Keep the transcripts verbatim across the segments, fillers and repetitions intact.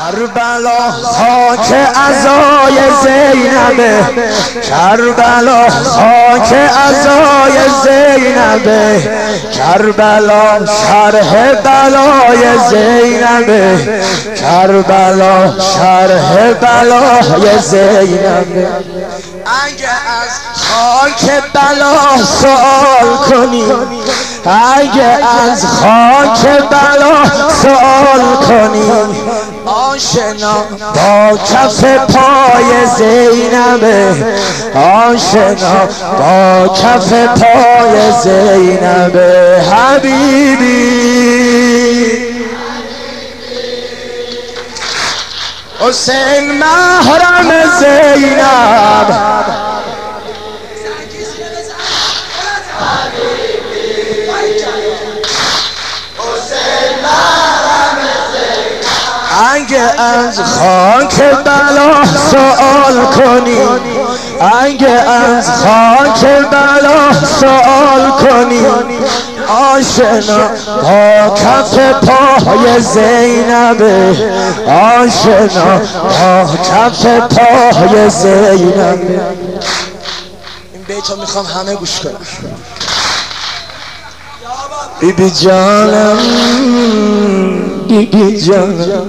کربلا خاک عزای زینبه، کربلا خاک عزای زینبه، کربلا شرح بلای زینبه، کربلا شرح بلای زینبه. اگه از خاک بلا سوال کنی، اگه از خاک بلا سوال کنی، آشنا با کف پای زینبه، آشنا با کف پای زینبه. حبیبی حسین محرم زینب، اگه از خاک بلا سوال کنی، اگه از خاک بلا سوال کنی، آشنا با کف پای زینبه، آشنا با کف پای زینبه. این بیتو میخوام همه گوش کنم. بی بی جانم، بی بی جانم،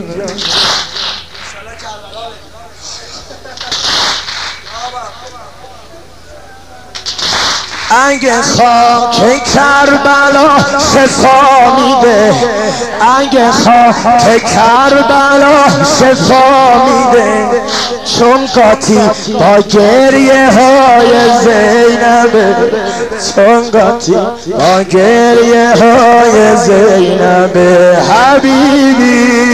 اگه خاک کربلا شفا میده، اگه خاک کربلا شفا میده، چون قاطی با گریه های زینبه، چون قاطی با گریه های زینبه. حبیبی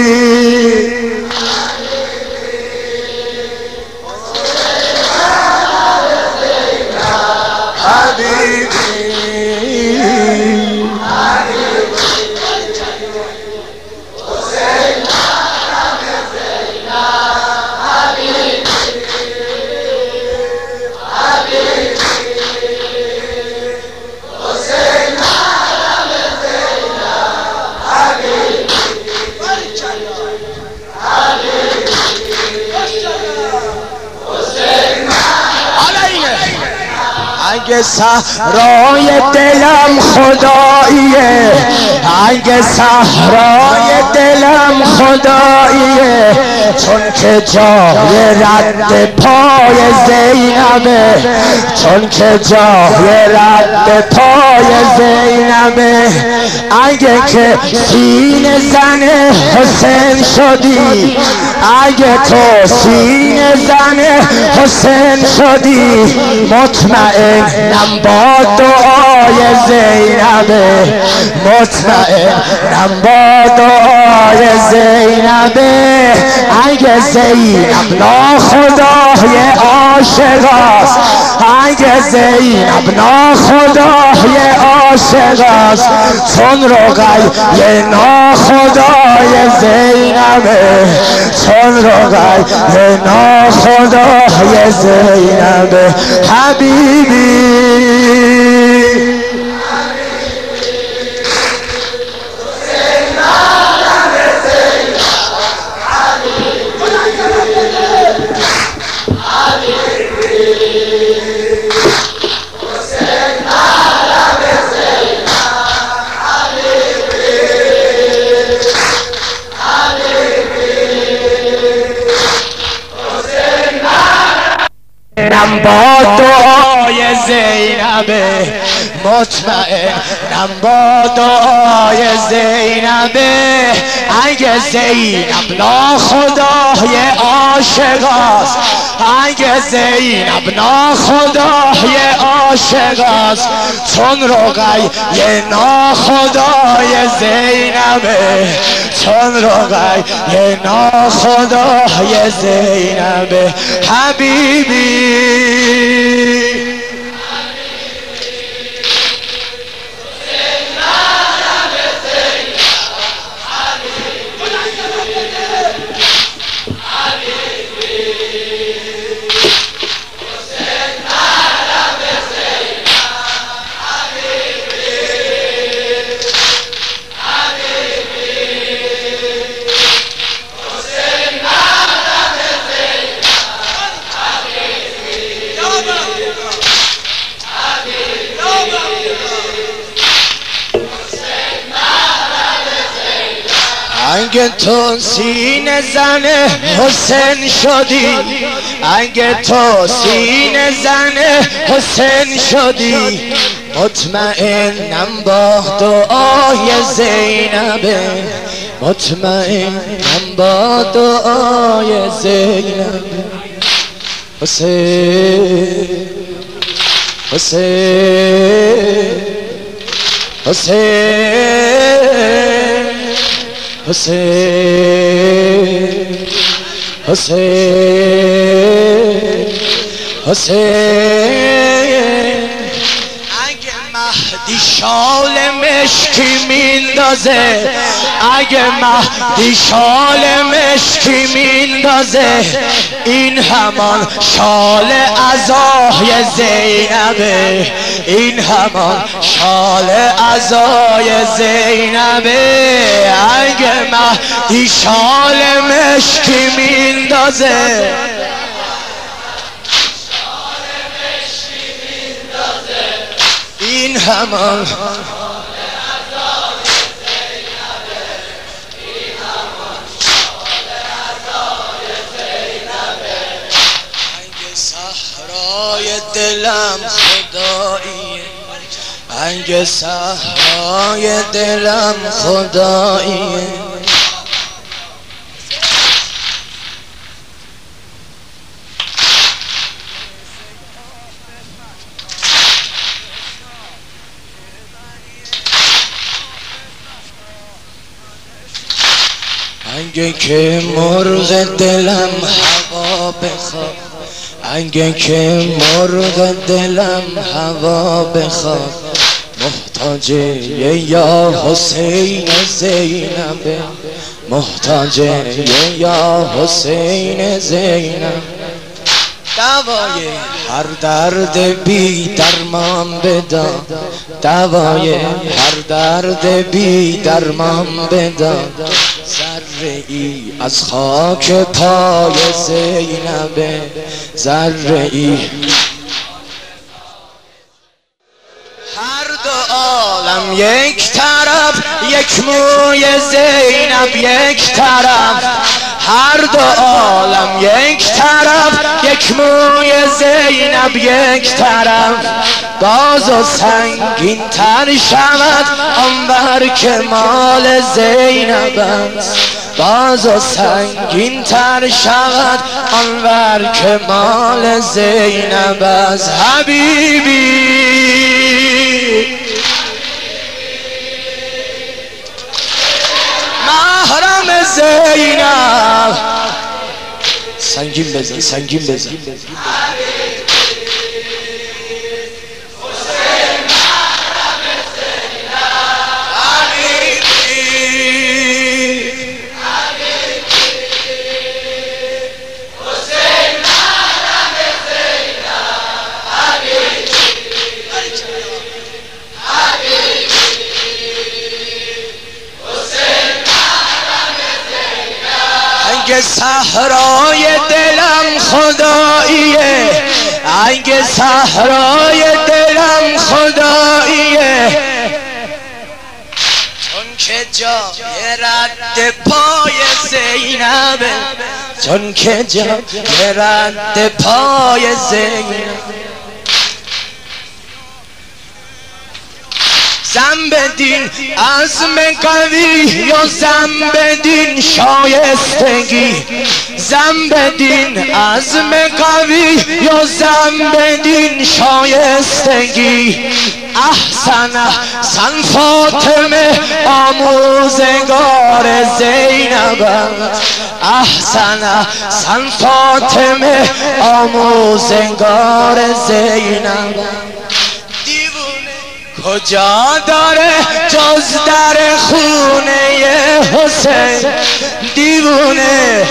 اگه صحرای دلم خداییه، اگه صحرای دلم خداییه، چون که جای رد پای زینبه، چون که جای رد پای زینبه. اگه که سینه زن حسین شدی، اگه تو سینه زن حسین شدی، مطمئنم با دعای زینبه، مطمئنم با دعای زینبه. اگه زینب ناخدای عاشقاست، اگه زینب ناخدای عاشقاست، چون رقیه ناخدای زینبه، چون رقیه ناخدای زینبه. حبیبی نم با دعای زینبه، مطمئنم با دعای زینبه. اگه زینب ناخدای عاشقاست، اگه زینب ناخدای عاشقاست، چون رقیه ناخدای زینبه، چون رقیه ناخدای زینبه. حبیبی اگه تو سینه زنه حسین شدی، اگه تو سینه زنه حسین شدی، مطمئنم با دعای زینبه، مطمئنم با دعای زینبه. حسین حسین حسین حسین حسین حسین. اگه مهدی شال مشکی میندازه، اگه مهدی شال مشکی میندازه، این همان شال عزای زینبه، این همان شال عزای زینبه. اگه مهدی شال مشکی میندازه، این همان صحرای دلم خداییه، انگ صحرای دلم خداییه. انگه که مرغ دلم هوا بخواد، انگه که مرغ دلم هوا بخواد، محتاج یا حسین زینبه، محتاج یا حسین زینب. دوای هر درد بی درمان بداد، دوای هر درد بی درمان بداد، ذره ای از خاک پای زینبه، ذره ای. هر دو عالم یک طرف، یک موی زینب یک طرف، هر دو عالم یک طرف، یک موی زینب یک طرف. باز و سنگین تر شود آنور که مال زینب است، باز و سنگین تر شود آنور که مال زینب است. حبیبی محرم زینب. سنگین بزن، سنگین بزن. اگه صحرای دلم خداییه، اگه صحرای دلم خداییه، چون که جای رد پای زینبه، چون که جای رد پای زینب. زن بدین عزم قوی یا زن بدین شایستگی، زن بدین عزم قوی یا زن بدین شایستگی. احسن احسن فاطمه آموزگار زینب، احسن احسن فاطمه آموزگار زینب. کجا داره جز در خونه حسین دیوونه،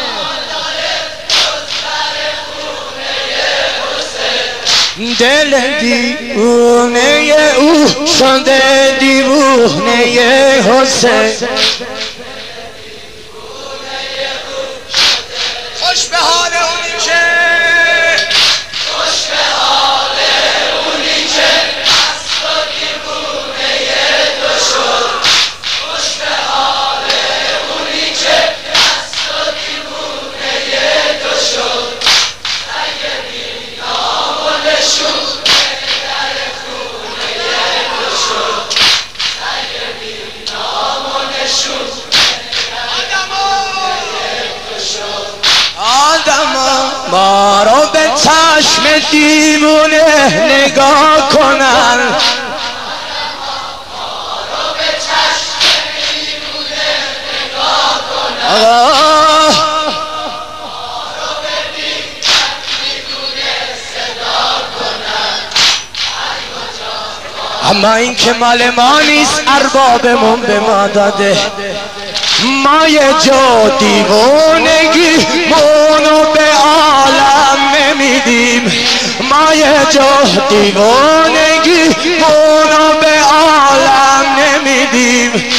دل دیوونه او شده دیوونه حسین. خوش به حال اونی که، خوش به حال اونی که مست و دیوونه تو شد، خوش به حال ما رو به چشم دیوونه نگاه کنن، اما این که مال ما نیست، اربابمون به ما داده. ما یه جا دیوانگی مونو به عالم نمیدیم، ما یه جا دیوانگی مونو به عالم نمیدیم.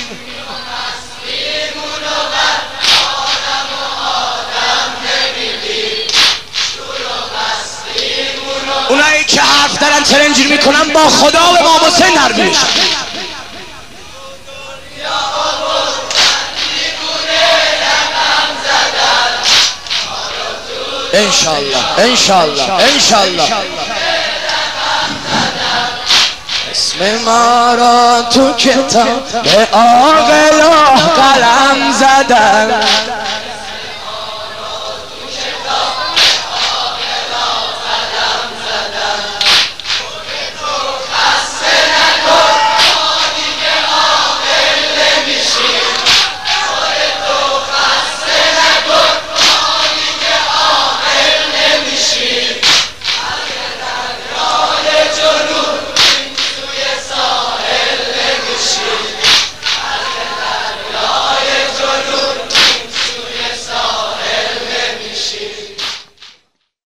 اونایی که حرف دارن چرا اینجوری میکنن با خدا و امام حسین حرف میشن. انشالله انشالله انشالله اسم ما را تو کتاب به عاقلا قلم زدن.